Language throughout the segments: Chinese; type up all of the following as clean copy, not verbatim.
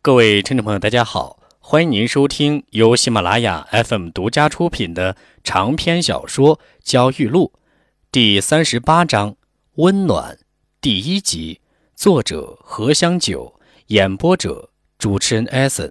各位听众朋友，大家好，欢迎您收听由喜马拉雅 FM 独家出品的长篇小说《焦裕禄》第38章《温暖》第1集，作者何香九，演播者主持人艾森。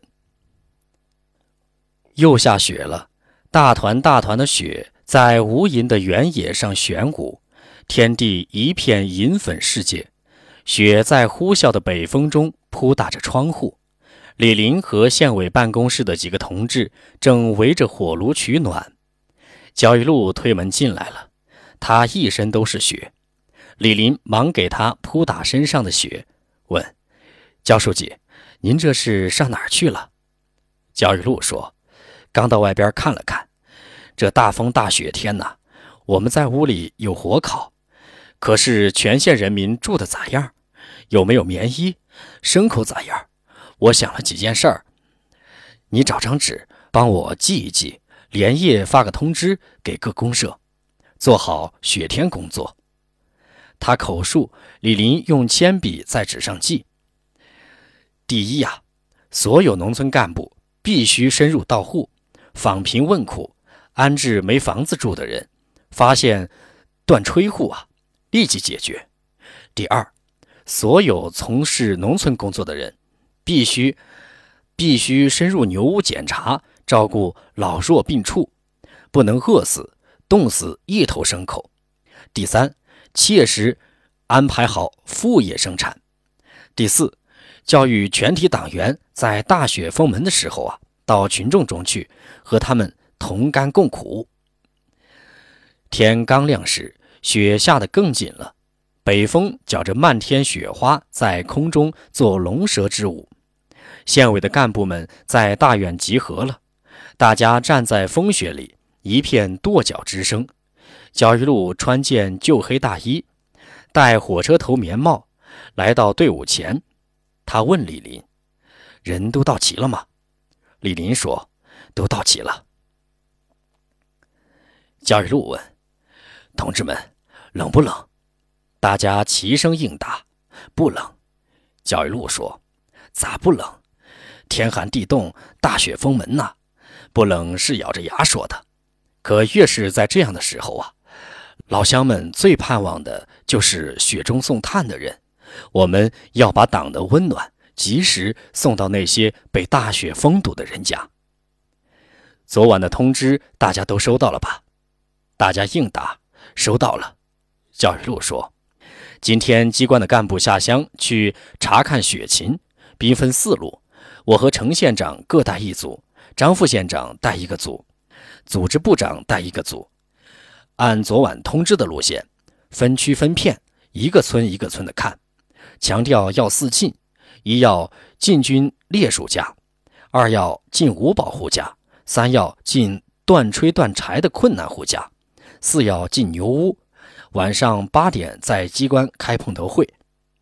又下雪了，大团大团的雪在无垠的原野上旋舞，天地一片银粉世界。雪在呼啸的北风中扑打着窗户。李林和县委办公室的几个同志正围着火炉取暖。焦裕禄推门进来了，他一身都是雪。李林忙给他扑打身上的雪，问：焦书记，您这是上哪儿去了？焦裕禄说：刚到外边看了看，这大风大雪天呐，我们在屋里有火烤，可是全县人民住的咋样？有没有棉衣？牲口咋样？我想了几件事儿，你找张纸帮我记一记，连夜发个通知给各公社，做好雪天工作。他口述，李林用铅笔在纸上记。第一呀，所有农村干部必须深入到户，访贫问苦，安置没房子住的人，发现断炊户啊，立即解决。第二，所有从事农村工作的人必须深入牛屋检查，照顾老弱病畜，不能饿死、冻死一头牲口。第三，切实安排好副业生产。第四，教育全体党员在大雪封门的时候啊，到群众中去，和他们同甘共苦。天刚亮时，雪下得更紧了，北风搅着漫天雪花在空中做龙蛇之舞。县委的干部们在大院集合了，大家站在风雪里，一片跺脚之声。焦裕禄穿件旧黑大衣，戴火车头棉帽，来到队伍前。他问李林：人都到齐了吗？李林说：都到齐了。焦裕禄问：同志们，冷不冷？大家齐声应答：不冷。焦裕禄说：咋不冷？天寒地冻，大雪封门呐，不冷是咬着牙说的。可越是在这样的时候啊，老乡们最盼望的就是雪中送炭的人。我们要把党的温暖及时送到那些被大雪封堵的人家。昨晚的通知大家都收到了吧？大家应答：收到了。焦裕禄说：今天机关的干部下乡去查看雪情，兵分4路，我和程县长各带一组，张副县长带一个组，组织部长带一个组，按昨晚通知的路线，分区分片，一个村一个村的看，强调要4进：一要进军烈属家，2要进无保户家，3要进断炊断柴的困难户家，4要进牛屋。晚上8点在机关开碰头会。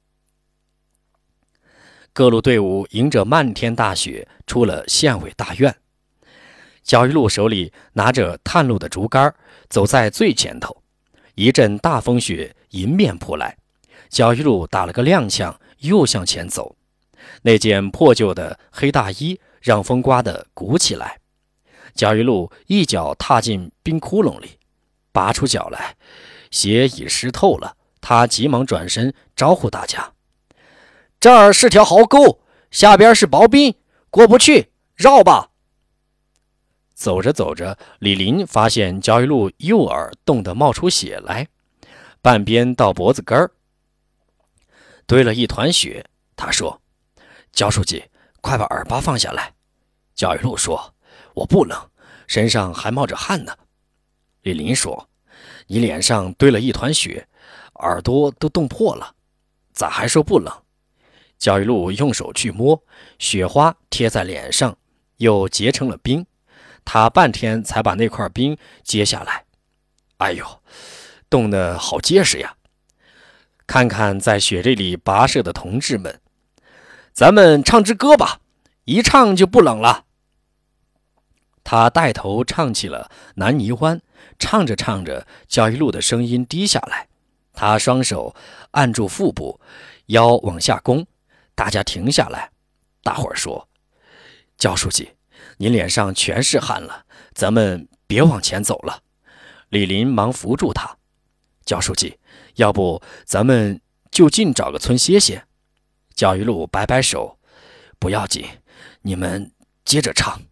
各路队伍迎着漫天大雪出了县委大院。焦裕禄手里拿着探路的竹竿，走在最前头。一阵大风雪迎面扑来，焦裕禄打了个踉跄，又向前走。那件破旧的黑大衣让风刮得鼓起来。焦裕禄一脚踏进冰窟窿里，拔出脚来，鞋已湿透了。他急忙转身招呼大家：这儿是条壕沟，下边是薄冰，过不去，绕吧。走着走着，李林发现焦裕禄右耳冻得冒出血来，半边到脖子根儿，堆了一团雪。他说：焦书记，快把耳巴放下来。焦裕禄说：我不冷，身上还冒着汗呢。李林说：你脸上堆了一团雪，耳朵都冻破了，咋还说不冷？焦裕禄用手去摸，雪花贴在脸上，又结成了冰。他半天才把那块冰揭下来。哎呦，冻得好结实呀！看看在雪地里跋涉的同志们，咱们唱支歌吧，一唱就不冷了。他带头唱起了《南泥湾》，唱着唱着，焦裕禄的声音低下来，他双手按住腹部，腰往下弓，大家停下来， 大伙儿说：“焦书记，您脸上全是汗了，咱们别往前走了。”李林忙扶住他：“焦书记，要不咱们就近找个村歇歇？”焦裕禄摆摆手：“不要紧，你们接着唱。”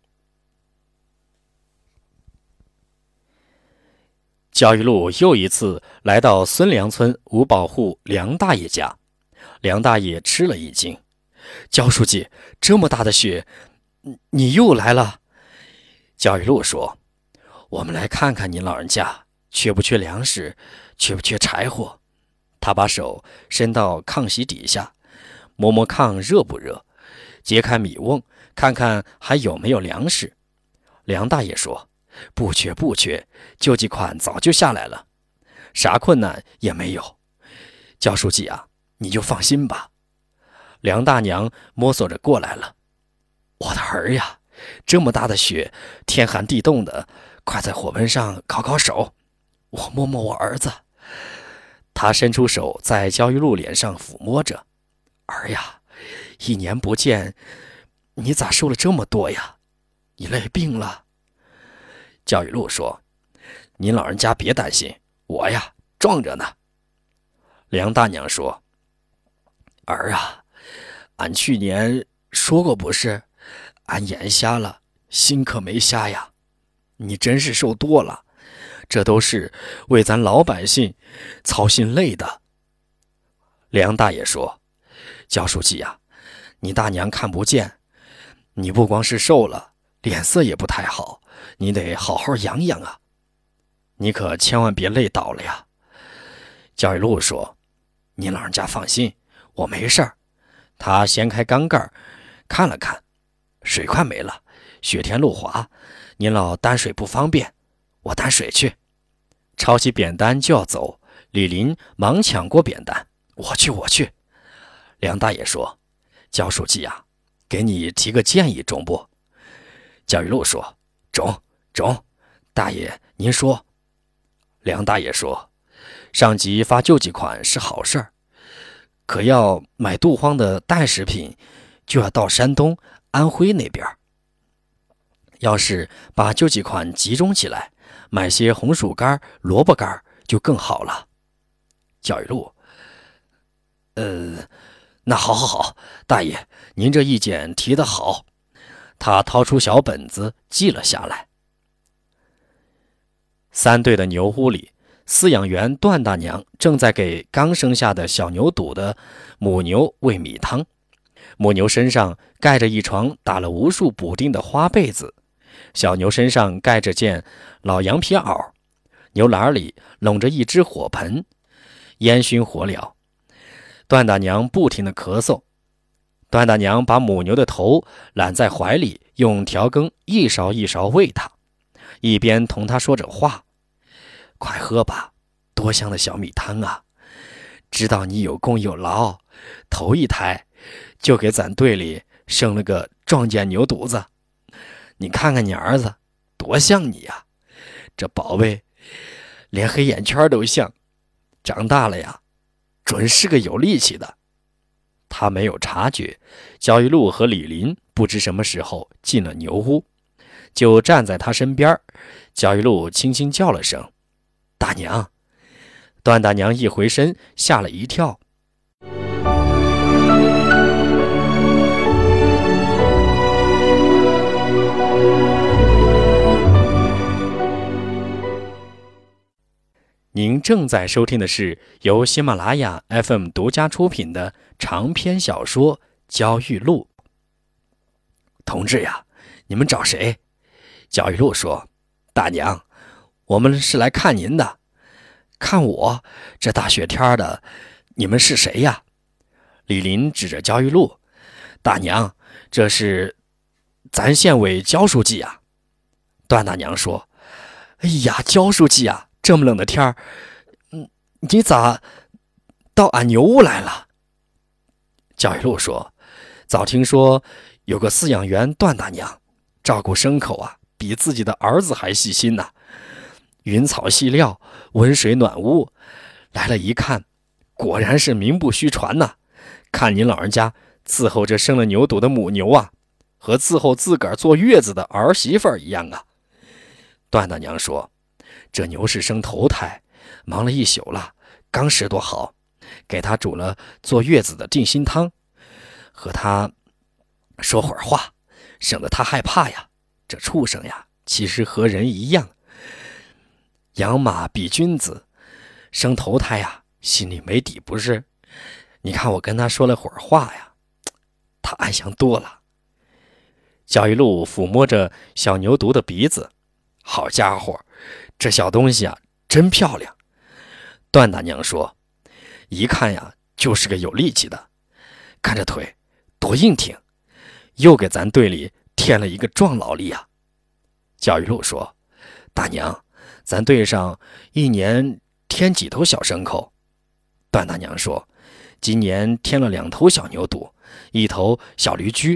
焦裕禄又一次来到孙梁村五保户梁大爷家，梁大爷吃了一惊：“焦书记，这么大的雪，你又来了？”焦裕禄说：“我们来看看您老人家缺不缺粮食，缺不缺柴火。”他把手伸到炕席底下，摸摸炕热不热，揭开米瓮，看看还有没有粮食。梁大爷说：“不缺不缺，救济款早就下来了，啥困难也没有。焦书记啊，你就放心吧。”梁大娘摸索着过来了：“我的儿呀，这么大的雪，天寒地冻的，快在火盆上烤烤手，我摸摸我儿子。”他伸出手在焦裕禄脸上抚摸着：“儿呀，一年不见，你咋瘦了这么多呀？你累病了？”焦裕禄说：“您老人家别担心，我呀壮着呢。”梁大娘说：“儿啊，俺去年说过不是，俺眼瞎了，心可没瞎呀。你真是瘦多了，这都是为咱老百姓操心累的。”梁大爷说：“焦书记呀，你大娘看不见，你不光是瘦了，脸色也不太好，你得好好养养啊，你可千万别累倒了呀。”焦裕禄说：“您老人家放心，我没事儿。”他掀开缸盖看了看，水快没了，雪天路滑，您老担水不方便，我担水去。抄起扁担就要走，李林忙抢过扁担：“我去。”梁大爷说：“焦书记啊，给你提个建议，中不？”焦裕禄说：“中，大爷您说。”梁大爷说：“上级发救济款是好事儿，可要买肚荒的带食品，就要到山东、安徽那边。要是把救济款集中起来，买些红薯干、萝卜干就更好了。”焦裕禄：“那好，大爷，您这意见提得好。”他掏出小本子记了下来。3队的牛屋里，饲养员段大娘正在给刚生下的小牛犊的母牛喂米汤。母牛身上盖着一床打了无数补丁的花被子，小牛身上盖着件老羊皮袄，牛栏里拢着一只火盆，烟熏火燎。段大娘不停地咳嗽。段大娘把母牛的头揽在怀里，用调羹一勺一勺喂它，一边同它说着话：“快喝吧，多香的小米汤啊！知道你有功有劳，头一胎就给咱队里生了个壮健牛犊子。你看看你儿子，多像你呀！这宝贝连黑眼圈都像，长大了呀，准是个有力气的。”他没有察觉，焦裕禄和李林不知什么时候进了牛屋，就站在他身边。焦裕禄轻轻叫了声：“大娘。”段大娘一回身，吓了一跳。您正在收听的是由喜马拉雅 FM 独家出品的长篇小说《焦裕禄》。同志呀，你们找谁？焦裕禄说：“大娘，我们是来看您的。”“看我？这大雪天的，你们是谁呀？”李林指着焦裕禄：“大娘，这是咱县委焦书记呀。”段大娘说：“哎呀，焦书记呀，这么冷的天儿，你咋到俺牛屋来了？”焦裕禄说：“早听说有个饲养员段大娘，照顾牲口啊，比自己的儿子还细心呢。云草细料，温水暖屋，来了一看，果然是名不虚传呐。看您老人家伺候这生了牛犊的母牛啊，和伺候自个儿坐月子的儿媳妇一样啊。段大娘说，这牛是生头胎，忙了一宿了，刚拾掇好，给他煮了坐月子的定心汤，和他说会儿话，省得他害怕呀。这畜生呀，其实和人一样，养马比君子，生头胎呀，心里没底不是？你看我跟他说了会儿话呀，他安详多了。焦裕禄抚摸着小牛犊的鼻子，好家伙，这小东西啊，真漂亮。段大娘说，一看呀，就是个有力气的，看这腿多硬挺，又给咱队里添了一个壮劳力啊。焦裕禄说，大娘，咱队上一年添几头小牲口？段大娘说，今年添了2头小牛犊，1头小驴驹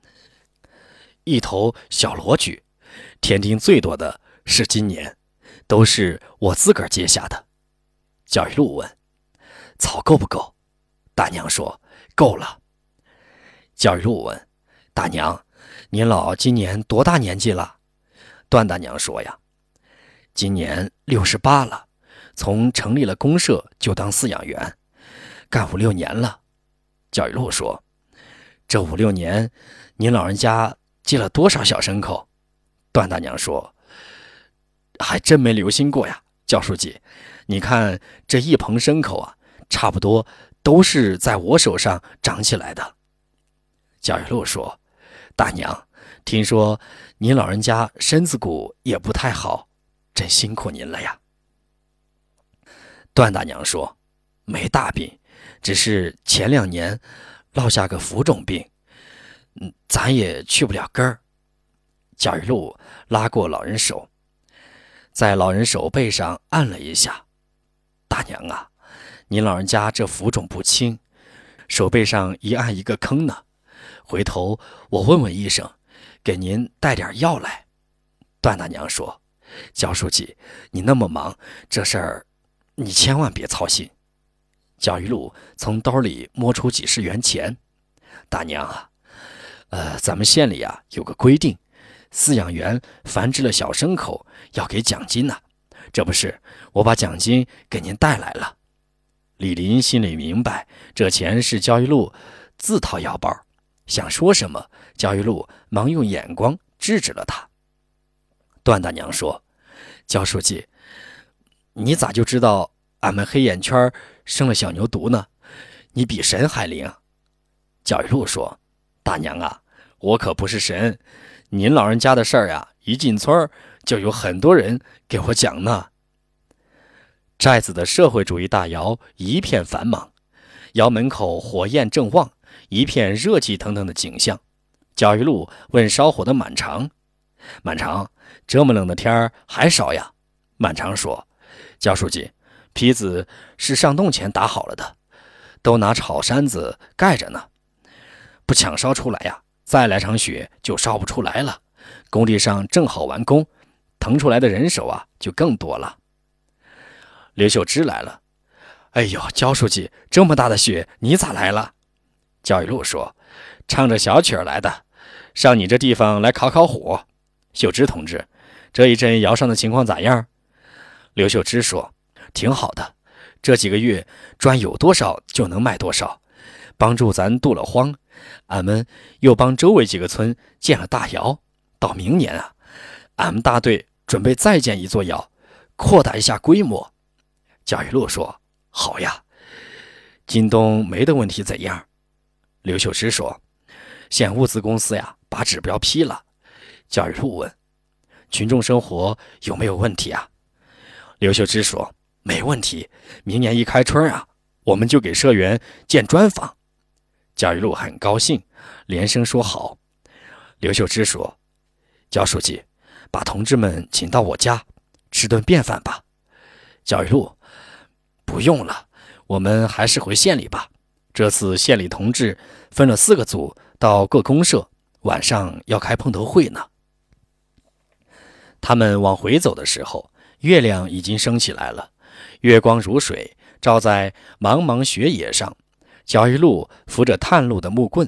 ，1头小骡驹，添丁最多的是今年，都是我自个儿接下的。焦裕禄问，草够不够？大娘说，够了。焦裕禄问，大娘，您老今年多大年纪了？段大娘说呀，今年68了，从成立了公社就当饲养员，干5、6年了。焦裕禄说，这5、6年，您老人家接了多少小牲口？段大娘说，还真没留心过呀，焦书记，你看这一棚牲口啊，差不多都是在我手上长起来的。焦裕禄说，大娘，听说您老人家身子骨也不太好，真辛苦您了呀。段大娘说，没大病，只是前2年落下个浮肿病，咱也去不了根儿。焦裕禄拉过老人手，在老人手背上按了一下，大娘啊，您老人家这浮肿不轻，手背上一按一个坑呢，回头我问问医生，给您带点药来。段大娘说，焦书记，你那么忙，这事儿你千万别操心。焦裕禄从兜里摸出几十元钱，大娘啊，咱们县里啊有个规定，饲养员繁殖了小牲口要给奖金呢，这不是我把奖金给您带来了。李林心里明白，这钱是焦裕禄自掏腰包，想说什么，焦裕禄忙用眼光制止了他。段大娘说，焦书记，你咋就知道俺们黑眼圈生了小牛犊呢？你比神还灵。焦裕禄说，大娘啊，我可不是神，您老人家的事儿呀，一进村就有很多人给我讲呢。寨子的社会主义大窑一片繁忙，窑门口火焰正旺，一片热气腾腾的景象。焦裕禄问烧火的满长，满长，这么冷的天儿还烧呀？满长说，焦书记，坯子是上洞前打好了的，都拿草山子盖着呢，不抢烧出来呀，再来场雪就烧不出来了。工地上正好完工，腾出来的人手啊就更多了。刘秀芝来了，哎呦，焦书记，这么大的雪你咋来了？焦裕禄说，唱着小曲儿来的，上你这地方来烤烤火。秀芝同志，这一阵窑上的情况咋样？刘秀芝说，挺好的，这几个月砖有多少就能卖多少，帮助咱渡了荒，俺们又帮周围几个村建了大窑，到明年啊，俺们大队准备再建一座窑，扩大一下规模。焦裕禄说，好呀。今冬煤的问题怎样？刘秀芝说，县物资公司呀把指标批了。焦裕禄问，群众生活有没有问题啊？刘秀芝说，没问题，明年一开春啊，我们就给社员建砖房。焦裕禄很高兴，连声说好。刘秀芝说，焦书记，把同志们请到我家吃顿便饭吧。焦裕禄，不用了，我们还是回县里吧。这次县里同志分了4个组到各公社，晚上要开碰头会呢。他们往回走的时候，月亮已经升起来了，月光如水，照在茫茫雪野上。焦裕禄扶着探路的木棍，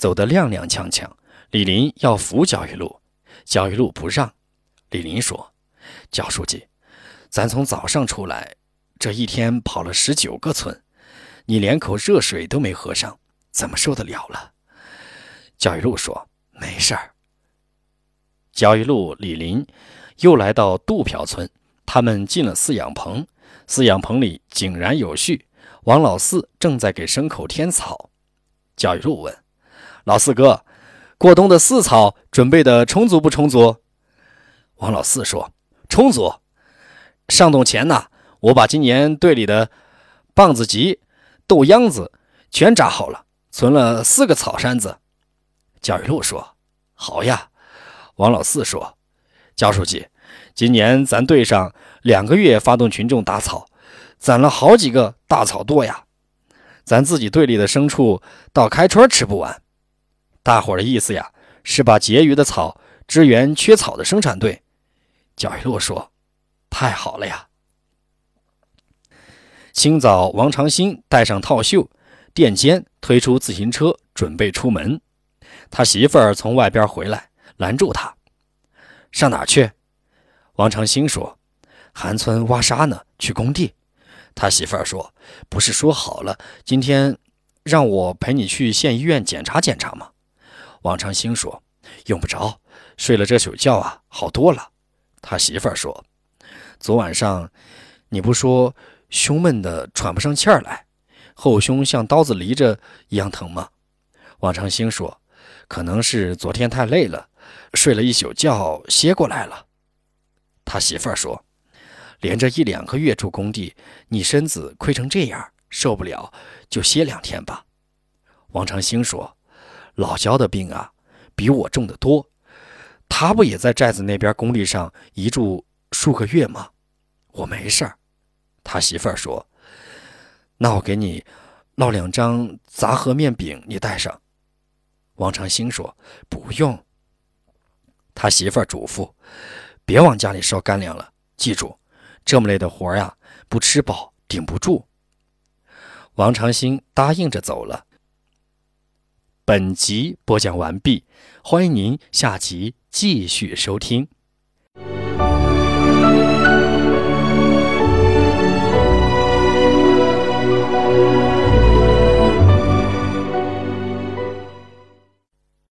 走得踉踉跄跄。李林要扶焦裕禄，焦裕禄不让。李林说：“焦书记，咱从早上出来，这一天跑了19个村，你连口热水都没喝上，怎么受得了了？”焦裕禄说：“没事儿。”焦裕禄、李林又来到杜朴村，他们进了饲养棚，饲养棚里井然有序，王老四正在给牲口添草。焦裕禄问：“老四哥，过冬的饲草准备的充足不充足？”王老四说：“充足。上冬前呢，我把今年队里的棒子集、豆秧子全扎好了，存了4个草山子。”焦裕禄说：“好呀。”王老四说：“焦书记，今年咱队上2个月发动群众打草，攒了好几个大草垛呀，咱自己队里的牲畜到开春吃不完。大伙儿的意思呀，是把结余的草支援缺草的生产队。”焦裕禄说：“太好了呀。”清早，王长兴戴上套袖，垫肩推出自行车，准备出门。他媳妇儿从外边回来，拦住他：“上哪儿去？”王长兴说：“韩村挖沙呢，去工地。”他媳妇儿说：“不是说好了，今天让我陪你去县医院检查检查吗？”王长兴说：“用不着，睡了这宿觉啊，好多了。”他媳妇儿说：“昨晚上你不说胸闷的喘不上气儿来，后胸像刀子离着一样疼吗？”王长兴说：“可能是昨天太累了，睡了一宿觉歇过来了。”他媳妇儿说：“连着1-2个月住工地，你身子亏成这样，受不了就歇2天吧。”王长兴说：“老焦的病啊，比我重得多，他不也在寨子那边工地上一住数个月吗？我没事儿。”他媳妇儿说：“那我给你烙2张杂合面饼，你带上。”王长兴说：“不用。”他媳妇儿嘱咐：“别往家里烧干粮了，记住，这么累的活呀，不吃饱顶不住。”王长兴答应着走了。本集播讲完毕，欢迎您下集继续收听。